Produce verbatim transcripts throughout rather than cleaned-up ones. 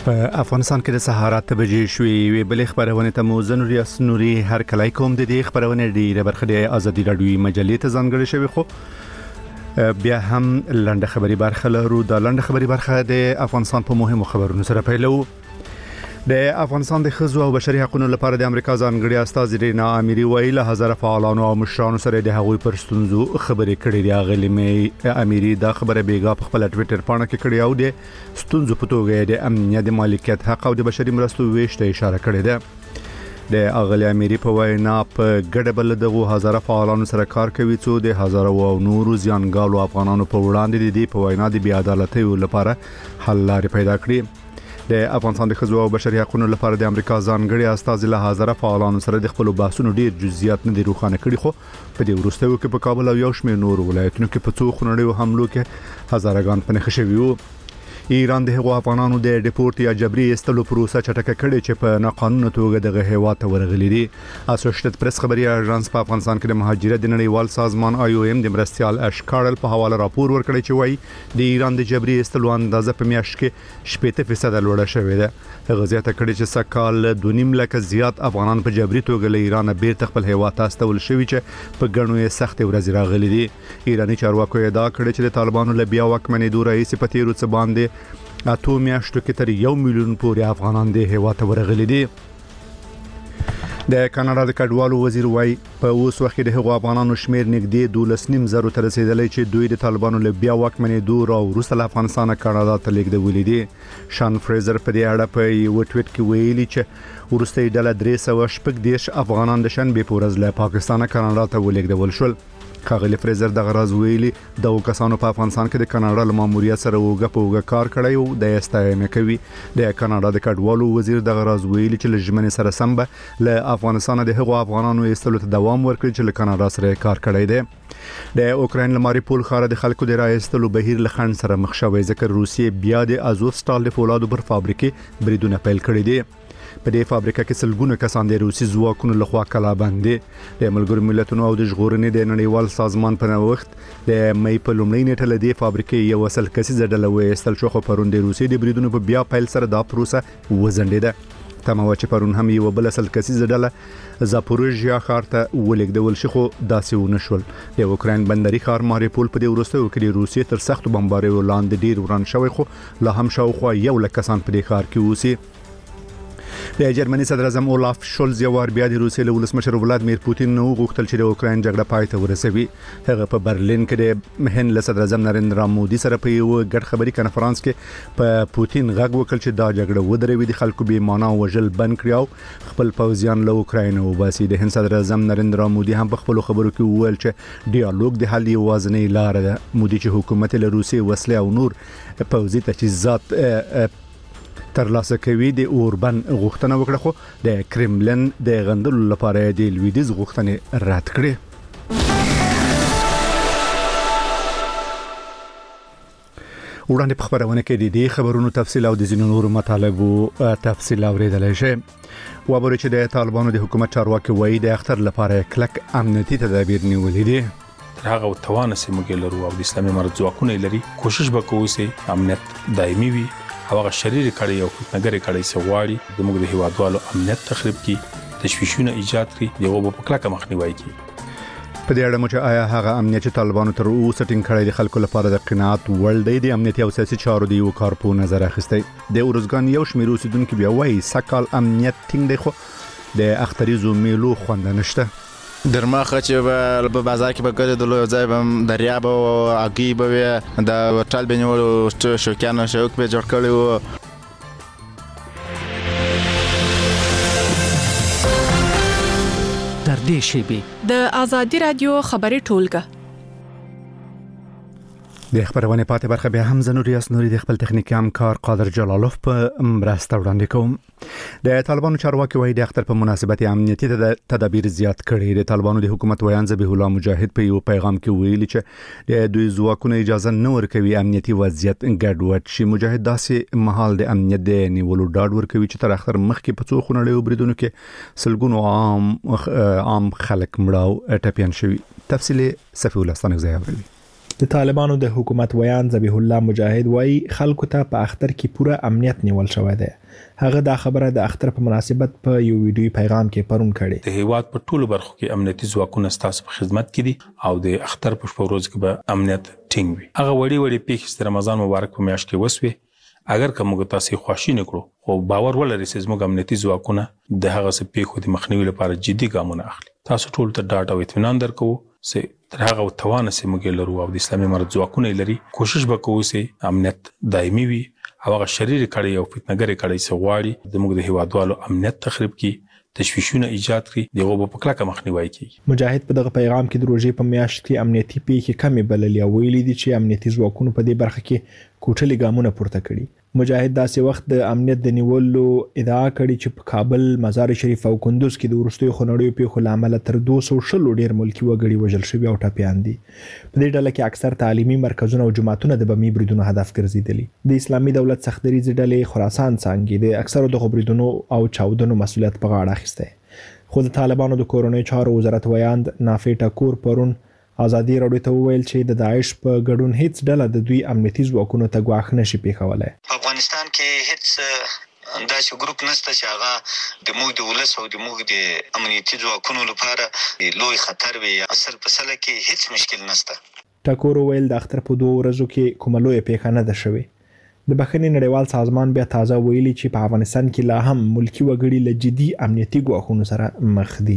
په افغانستان کې د سهار اته بجې شوې وی بلې خبرونه ته مو زنوري اسنوري هر کله کوم د دې خبرونه ډیره برخه د ازادي راډیوي مجلې ته ځانګړې شوی خو بیا هم لنډه خبري برخه لرو د لنډه خبري برخه د افغانستان په مهمو خبرونو سره پیلو. د افغانستان د ښځو او بشري حقوقو لپاره د امریکا ځانګړي استازي رینا اميري ویله هزاره فعالانو او مشرانو سره د هغوی پر ستونزو خبرې کړې دي. غلي مې اميري دا خبره بیګا په خپل ټوئیټر باندې کې کړې او د ستونزو په توګه د امنیت د مالکیت حق او د بشري مرستو ویشته اشاره کړې ده. د اغلی اميري په وینا په ګډه بل دغه هزاره فعالانو سره کار کوي چې د هزاره او نورو ځانګالو افغانانو په وړاندې د دې په وینا د بیا عدالتۍ لپاره حل لارې پیدا کړي. د افغانستان د ښځو او بشري حقوقو لپاره د امریکا ځانګړي استازي له هزاره فعالانو سره د خپل بحثونو ډیر جزئیات نه دي روښانه کړي، خو په دې وروستیو کې په کابل او یو شمېر نور ولایتونو کې په څو خونړیو حملو کې هزارهګان پنهخ شوي وو. ایران د هغو افغانانو د ډیپورت یا جبري استلو پروسه چټکه کړې چې په ناقانونه توګه دغه هیواد ته ورغلي دي. اسوسییټډ پریس خبري اژانس په افغانستان کې د مهاجرت د نړیوال سازمان آی او ایم د مرستيال اشکارل په حواله راپور ورکړی چې وایي د ایران د جبري استلو اندازه په میاشت کې شپږ فیصد لوړه شوې ده. هغه زیاته کړې چې سکهال دوه نیم لک زیات افغانان په جبري توګه له ایران بیرته خپل هیواد ته استول شوي چې په ګڼو یې سخت ورځې راغلي دي. ایرانی چارواکو ادعا کړې چې د طالبانو له بیا واکمنېدو رئیس په تیرو څه باندې اته میاشتو کې تر یو میلیون پورې افغانان د هیواد ته ورغلي دي. د کاناډا د کډوالو وزیر وای په اوس وخت کې د هغو افغانانو شمیر نږدې دولس نیم زرو ته رسیدلی چې دوی د طالبانو له بیا واکمنېدو را وروسته له افغانستان کاناډا ته لیږدولي دي. شان فریزر په دې اړه په یو ټویټ کې ویلي چې وروستي ډله درې سوه شپږ دېرش افغانان د شنبې په ورځ له پاکستان کاناډا ته ولېږدول شول. خاغلی فریزر د غراز ویلي د کسانو په افغانستان کې د کاناډا له ماموریت سره وګه په وګه کار کړی او د استاینه کوي. د کاناډا د کډوالو وزیر د غراز ویلي چې لجمنې سره سم به له افغانستان د هغو افغانانو ایستلو ته دوام ورکړي چې له کاناډا سره کار کړی دی. د اوکراین لماري پول خاره د خلکو د راایستلو بهیر لخند سره مخ شوی ځکه روسیې بیا د ازوفستال د فولادو پر فابریکې بریدونه پیل کړي دي. په دې فابریکه کې سلګونه کسان د روسي ځواکونو لخوا کلابند دي. د ملګرو ملتونو او د ژغورنې د نړیوال سازمان په وخت د مې په لومړۍ نیټه له دې فابریکې یو اصل کسي ډله وېستل شو، خو پرون د روسي د بریدونو په بیا پیل سره دا پروسه وزندیده. تمه چې پرون هم یو بل اصل کسي ډله زاپوروژیا ښار ته ولېږدول شي، خو داسې ونه شول. د اوکراین بندري ښار ماریپول په دې وروستیو کې د روسیې تر سختو بمباریو لاندې ډیر وران شوی، خو لا هم شاوخوا یو لک کسان په دې ښار کې اوسي. د جرمني صدر اعظم اولاف شولز یو ور بیا د روسیې له ولسمشر ولادمیر پوتین نو غوښتل چې د اوکراین جګړه پای ته ورسوي. هغه په برلین کې د مهن له صدر اعظم نریندرا مودي سره په یو ګډ خبري کانفرنس کې په پوتین غږ وکړ چې دا جګړه ودروي، د خلکو بې معنا وژل بند کړي او خپل پوځیان له اوکراین وباسي. د هند صدر اعظم نریندرا مودي هم په خپل خبرو کې وویل چې ډیالوګ د حل یوازینۍ لار ده. مودي چې حکومت له روسیې وسلې او نور پوځي تجهیزات ترلاسه کوي د اوربن غوښتنه وکړه، خو د کرملن د غندلو لپاره د لویدیز غوښتنې رد کړې. وړاندې په خبرونه کې د دې خبرونو تفصیل او د ځینو نورو مطالبو تفصیل اوریدلای شئ. وبره چې د طالبانو د حکومت چارواکي وایي د اختر لپاره کلک امنیتي تدابیر نیولې دي. هغه توان سیمه لرو او د اسلامي امارت ځواکونه لري، کوشش وکوي چې امنیت دایمي وي. هغه شریر کړي او نګری کړي سوالي د موږ د هیوادوالو امنیت تخریب کی تشویشونه ایجاد کړي، یو په کلکه مخنیوي کوي. په دې اړه مو چې آیا هغه امنیت چې طالبانو تر اوسه ټینګ کړی د خلکو لپاره د قناعت وړ دی د امنیتي او سیاسي چارو دی یو کار په نظر اخیستی. د اورزګان یو شمېر اوسیدونکو بیا وایي سکهال امنیت ټینګ دی، خو د اختریزو میلو خوند نشته. درماخه چې په بازار کې به ګرځېدلو یو ځای به دریاب او اګي به وي، د هوټل به نیولو شوقیانو شوق به جوړ کړی و. تر دې شیبې د ازادي رادیو خبري ټولګه د خبرونه پاتې برخه به هم زنوري اسنوري د خپل تخنیکی همکار قادر جلالوف په مرسته وړاندې کوم. د طالبانو چارواکي وایي د اختر په مناسبت امنیتي تدابیر زیات کړي. د طالبانو د حکومت ویان ذبیح الله مجاهد په یو پیغام کې ویلي چې د دوی ځواکونو اجازه نه ورکوي امنیتي وضعیت ګډوډ شي. مجاهد داسې مهال د امنیت د نیولو ډاډ ورکوي چې تر اختر مخکې په څو خونړیو بریدونو کې سلګونو عام عام خلک مړه او ټپيان شوي. تفصیل صفي ولستانک ځای اوري. د طالبانو د حکومت ویان ذبیح الله مجاهد وایي خلکو ته په اختر کې پوره امنیت نیول شوی دی. هغه دا خبره د اختر په مناسبت په یو ویډیوي پیغام کې پرون کړي. د هیواد په ټولو برخو کې امنیتي ځواکونه ستاسو په خدمت کې دي او د اختر په شپه ورځ کې به امنیت ټینګ وي. هغه وړي وړي پیښې د رمضان مبارک په میاشت کې وسوي. اگر کوم تاسو خوشی نکړو خو باور ولرئ چې زموږ امنیتي ځواکونه د هغه څه پیښو د مخنیوي لپاره جدي ګامونه اخلي. تاسو ټول ته ډاډ او اطمینان درکو چې تر هغه توانه سي موږ لرو او د اسلامي امارت ځواکونه لري. کوشش وکړو چې امنیت دایمي وي او هغه شریر کړي او فتنهګری کړي چې غواړي د موږ د هیوادوالو امنیت تخریب کړي، تشویشونه ایجاد کړي، دغه په کلکه مخنیوي کوي. مجاهد په دغه پیغام کې د روزې په میاشت کې امنیتي پیښې کمې بللې او ویلي دي چې امنیتي ځواکونو په دې برخه کې کوټلي ګامونه پورته کړي. مجاهد داسې وخت د امنیت د نیولو ادعا کړې چې په کابل، مزار شریف او کندوز کې د وروستیو خونړیو پیښو لامل تر دوه سوه شل ډیر ملکی وګړي وژل شوي او ټپیان دي. په دې ډله کې اکثر تعلیمي مرکزونه او جماعتونه د بمي بریدونو هدف ګرځېدلي. د اسلامي دولت سختدریځ ډلې خراسان څانګې د اکثرو دغو بریدونو او چاودنو مسؤلیت په غاړه اخیستی. خو د طالبانو د کورنیو چارو وزارت ویاند نافع ټکور پرون ازادي راډیو ته وویل چې د داعش په ګډون هیڅ ډله د دوی امنیتي ځواکونو ته ګواښ نشي پیښولی. په افغانستان کې هیڅ داسې ګروپ نشته چې هغه د موږ د ولس او د موږ د امنیتي ځواکونو لپاره لوی خطر وي. اصل په سله کې هیڅ مشکل نشته. ټکور وویل د اختر په دوه ورځو کې کومه لویه پیښه نه ده شوې. د بخښنې نړیوال سازمان بیا تازه ویلي چې په افغانستان کې لا هم ملکی وګړي له جدي امنیتي ګواښونو سره مخ دي.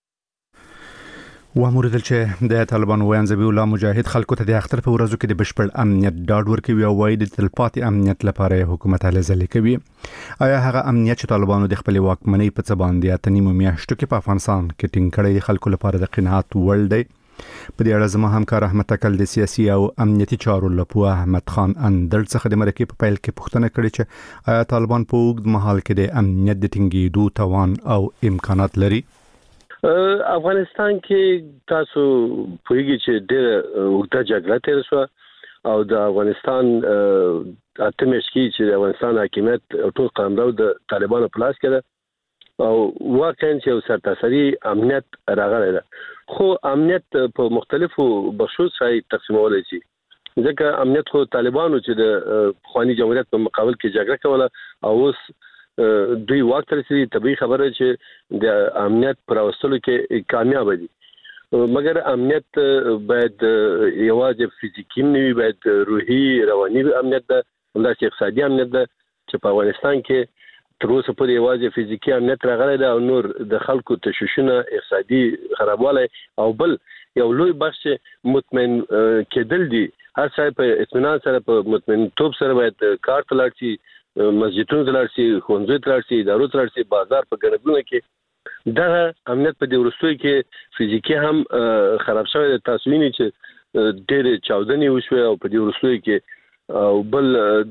واموردل چې د طالبانو ویان ذبیح الله مجاهد خلکو ته د اختر په ورځو کې د بشپړ امنیت ډاډ ورکوي او وایي د تلپاتې امنیت لپاره حکومت هلې ځلې کوي. آیا هغه امنیت چې طالبانو د خپل واکمنۍ په څه باندې اته نیمو میاشتو کې په افغانستان کې ټینګ کړی د خلکو لپاره د قناعت وړ دی؟ په دې اړه زما همکار احمد تکل د سیاسي او امنیتي چارو لپاره احمد خان اندړ څخه د مرکې په پیل کې پوښتنه کړې چې آیا طالبان په اوږد مهال کې د امنیت د ټینګېدو توان او امکانات لري؟ افغانستان کې تاسو پوهیږئ چې ډېره اوږده جګړه تېره شوه او د افغانستان اته میاشتې کې چې د افغانستان حاکمیت ټول قلمرو د طالبانو په لاس کې ده او واقعا چې یو سرتاسري امنیت راغلی ده. خو امنیت په مختلفو بخشو سره تقسیمولی شي ځکه امنیت خو طالبانو چې د پخواني جمهوریت په مقابل کې جګړه کوله او اوس دوی واک ته رسېدي. طبیعي خبره چې د امنیت پر راوستلو کې کامیاب دي، مګر امنیت باید یوازې فزیکي نه وي، باید روحي رواني امنیت ده، همداسې اقتصادي امنیت ده چې په افغانستان کې تر اوسه پورې یوازې فزیکي امنیت راغلی ده او نور د خلکو تشویشونه، اقتصادي خرابوالی او بل یو لوی بخش مطمئن کېدل دي. هر ځای په اطمینان سره په مطمئنتوب سره باید کار ته لاړ شي، مسجدونو ته لاړ شي، ښوونځیو ته لاړ شي، ادارو ته لاړ شي، بازار په ګڼه کې دغه امنیت په دې وروستیو کې فزیکي هم خراب شوی دی. تاسو وینئ چې ډېرې چاودنې وشوې او په دې وروستیو کې او بل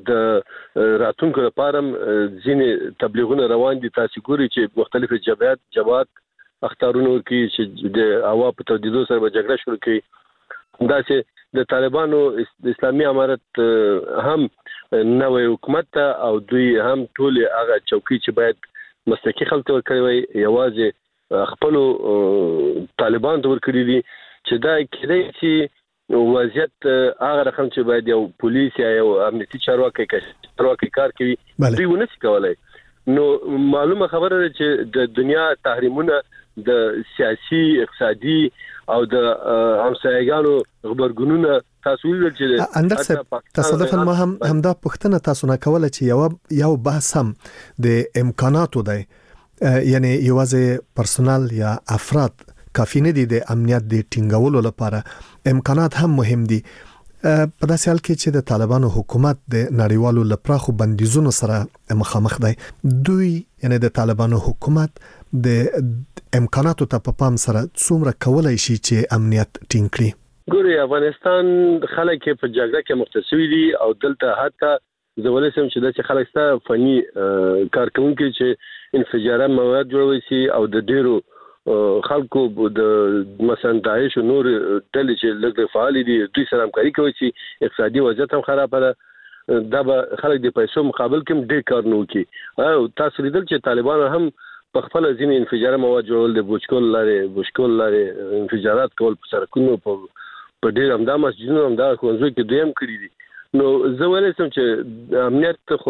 د راتلونکو لپاره ځینې تبلیغونه روان دي. تاسو ګورئ چې مختلفې جبهات جماعت اخطارونه ورکوي چې د هوا په تودېدو سره به جګړه شروع کوي. همداسې د طالبانو اسلامي امارت هم نوې حکومت ته او دوی هم ټول هغه چوکۍ چې باید مسلکي خلکو ته ورکړی وي یوازې خپلو طالبانو ته ورکړي دي چې دا کېدای شي وضعیت هغه رقم چې باید یو پولیس یا یو امنیتي چارواکی چارواکی کار کوي دوی ونه شي کولی. نو معلومه خبره ده چې د دنیا تحریمونه د سیاسي، اقتصادي او د همسایګانو خبرګونونه تاسو ویل چې اندر صاحب تصادفاً ما هم همدا پوښتنه تاسو نه کوله چې یو یو بحث هم د امکاناتو دی، یعنی یوازې پرسونل یا افراد کافی نه دي د امنیت د ټینګولو لپاره، امکانات هم مهم دي. په داسې حال کې چې د طالبانو حکومت د نړیوالو لپاره بندیزونو سره مخامخ دی، دوی یعنی د طالبانو حکومت د امکاناتو ته په پام سره څومره کولای شي چې امنیت ټینګ کړي؟ ګوري افغانستان خلک په جګړه کې مختصوي دي او دلته حتی زولې سم چې د خلک سره فني کارکونکو چې انفجارات مواد جوړوي شي او د ډیرو خلکو د مثلا داعش او نور ډلې چې لږ فعال دي دوی سره همکاري کوي چې اقتصادي وضعیت هم خراب ده. دا به خلک د پیسو مقابل کې ډېر کار نه وکړي. او تاسو لیدل چې طالبانو هم په خپل ځینې انفجار مواد جوړول د بوشکول لارې بوشکول لارې انفجارات کول په سرکونو په په ډېر همدا مسجدونو همدا ښوونځیو کې دویم کړي دي. نو زه ویلی سم چې امنیت خو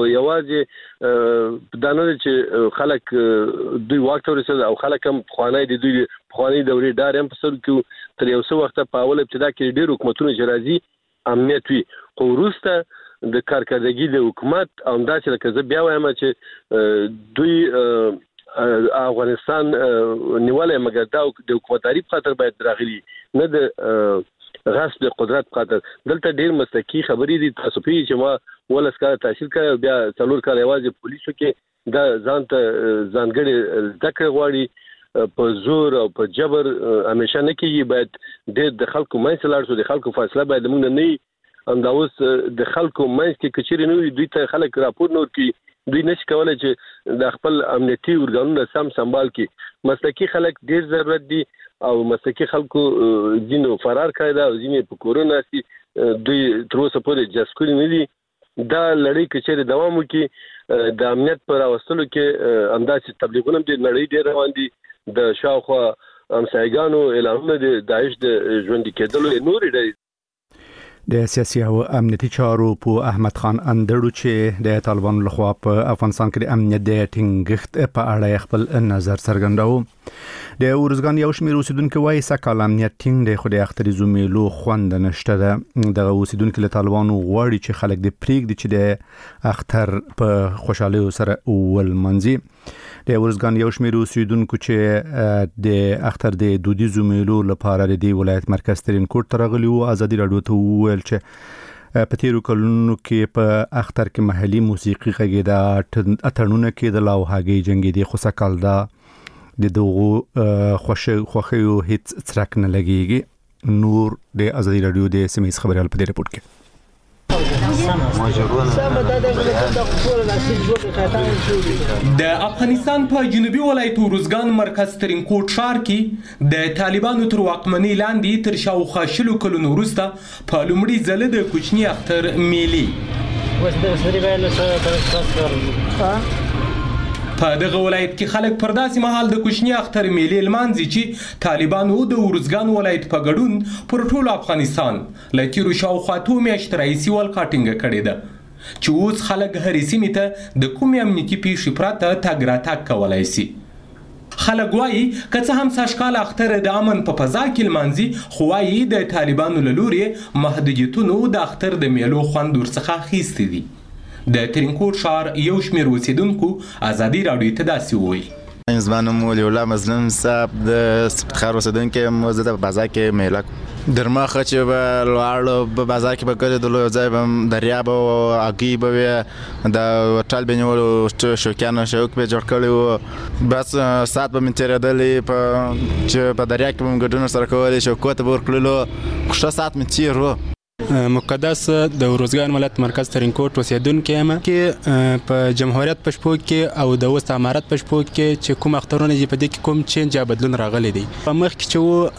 یوازې دا نه دی چې خلک دوی واک ته ورسېدل او خلک هم پخوانی دي دوی پخوانۍ دورې ډارې هم په سر کې تر یو څه وخته په اول ابتدا کې ډېر حکومتونه چې راځي امنیت وي خو وروسته د کارکردګي د حکومت همداسې لکه زه بیا وایم چې دوی افغانستان نیولی مګر دا د حکومتداري په خاطر باید راغلي نه د غصب د قدرت خاطر. دلته ډیر مسلکي خبرې دي تاسو پیږئ چې ما ولس کار تحصیل کړی بیا څلور کال یوازې پولیسو کې دا ځان ته ځانګړې زده کړې غواړي په زور او په جبر همیشه نه کېږي. باید ډېر د خلکو منځ ته لاړ شو د خلکو فاصله باید موږ نه وي همدا اوس د خلکو منځ کې که چیرې نه وي دوی ته خلک راپور نه ورکوي دوی نشي کولی چې د خپل امنیتي ارګانونه سم سنبال کړي. مسلکي خلک ډېر ضرورت دي او مسلکي خلکو ځینو فرار کړی ده او ځینې په کورونه سي دوی تر اوسه پورې جذب کړي نه دي. دا لړۍ که چیرې دوام وکړي د امنیت په راوستلو کې همداسې تبلیغونه هم د نړۍ ډېر روان دي د شاوخوا همسایګانو اعلانونه د داعش د ژوندي کېدلو نورې ډلې. د سیاسي او امنیتي چارو په احمد خان اندړو چې د طالبانو لخوا په افغانستان کې د امنیت د ټینګښت په اړه خپل نظر څرګنداوه. د اورزګان یو شمېر اوسیدونکو وایي سکهال امنیت ټینګ دی خو د اختریزو میلو خوند نشته ده. دغه اوسیدونکو له طالبانو غواړي چې خلک د پریږدي چې د اختر په خوشحالۍ سره ولمانځي. د اورزګان یو شمېر اوسیدونکو چې د اختر د دودیزو میلو لپاره د دې ولایت مرکز ترینکوټ ته راغلي وو ازادي راډیو ته وویل چې په تیرو کلونو کې په اختر کې محلي موسیقي غږېده اتڼونه کېدل او هګۍ جنګېدې خو سږ کال دا د دغو خوښیو هیڅ څرک نه لګېږي. نور د ازادي راډیو د سیمه ییز خبريال په دې رپورټ کې د افغانستان په جنوبي ولایت اورزګان مرکز ترینکوټ ښار کې د طالبانو تر واکمنۍ لاندې تر شاوخوا شلو کلونو وروسته په لومړي ځل د کوچني اختر میلې په دغه ولایت کې خلک پر داسې مهال د کوچني اختر میلې لمانځي چې طالبانو د اورزګان ولایت په ګډون پر ټول افغانستان له تیرو شاوخوا څو میاشتو راهیسې ولقه ټینګه کړې ده چې اوس خلک هرې سیمې ته د کومې امنیتي پیښې پرته تګ راتګ کولی شي. خلک وایي که څه هم سږکال اختر د امن په فضا کې لمانځي خو وایي د طالبانو له لورې محدودیتونو د اختر د میلو خوند ورڅخه اخیستی دي. د ترینکوټ ښار یو شمېر اوسیدونکو ازادي راډیو ته داسې وویل. زما نوم ولی الله مظلوم صاحب د سپتخار اوسیدونکی یم. زه د بازار کې میله در مخه چې به لاړو په بازار کې به ګرځېدلو یو ځای به دریاب او هګۍ به وې د هوټل به نیولو شوقیانو شوق به جوړ کړی وو بس ساعت به مې تېرېدلې په چې په دریاب کې به مې ګډون سره کولې شوقو ته به ورکړلو ښه ساعت مې تېر وو. مقدس د اورزګان ولایت مرکز ترینکوټ اوسیدونکی یم کې په جمهوریت په شپو کې او د اوس امارت په شپو کې چې کوم اخترونه دي په دې کې کوم چینج یا بدلون راغلی دی. په مخ کې چې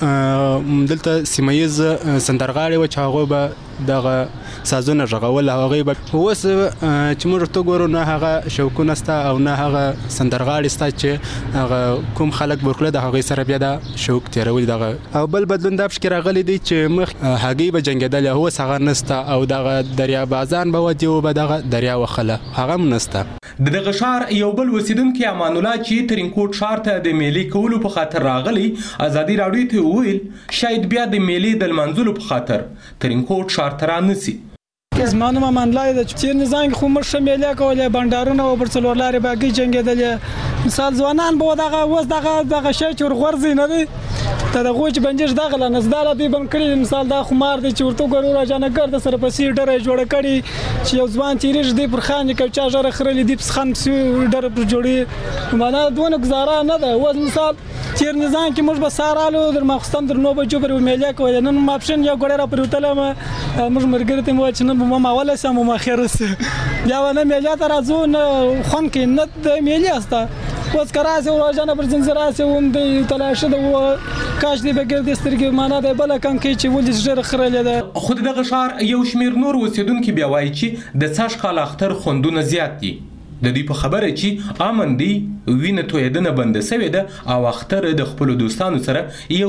و دلته سیمه ییز سندرغاړي و چې هغوی به دغه سازونه غږول هغوی به اوس چې موږ ورته ګورو نه هغه شوقونه شته او نه هغه سندرغاړي شته چې هغه کوم خلک ورکړه د هغوی سره بیا د شوق تېرول دغه او بل بدلون دا پکې راغلی دی چې مخ هګۍ به جنګېدلې اوس هغه نسته او دغه دریاب بازان به ودی او به دغه دریا وخله هغه هم نسته. د دغه ښار یو بل اوسیدونکی امان الله چې ترینکوټ ښار ته د میلې کولو په خاطر راغلی ازادي راډیو ته وویل شاید بیا د میلې د لمانځلو په خاطر ترینکوټ ښار ته رانسي. زما نوم امان الله دی چې تېر نظام کې خو موږ ښه میلې کولې بنډارونه او پر څلور لارې به هګۍ جنګېدلې مثال ځوانان به دغه اوس دغه دغه شی چې ورغورځي نه دی ته د هغوی چې بنجش دغه له نسداله دوی بند کړي مثال دا خمار دی چې ورته ګورو راجانه ګرده سره پسې ډره یې جوړه کړي چې یو ځوان تېرېږي دی پر خاندي کوي چا ژره خرلي دی پسې خاند پسې ډره پر جوړي معنا دونه ګزاره نه ده. اوس مثال تېر نظام کې موږ به سهار رالو در ماخوستن در نو بجو پورې به میلې کولې نن ماپښین یو ګوړی را پورې وتلی موږ ملګري ته مې وویل چې نن به ما ماولی سم ما خیر سي بیا به نه میلې ته راځو نه خوند کوي نه د میلې هسته اوس که راسې و راجانه پر ځنځیر راسې وم دی تلاشه ده کاش دی به ګردې سترګې معنا دی بله کم کوي چې ولې ډېره خرلې ده. خو د دغه ښار یو شمېر نور اوسیدونکي بیا وایي چې د سږ کال اختر خوندونه زیات دي. د دوی په خبره چې امن دی وینه تویدنه بنده سوې ده او اختر د خپلو دوستانو سره یو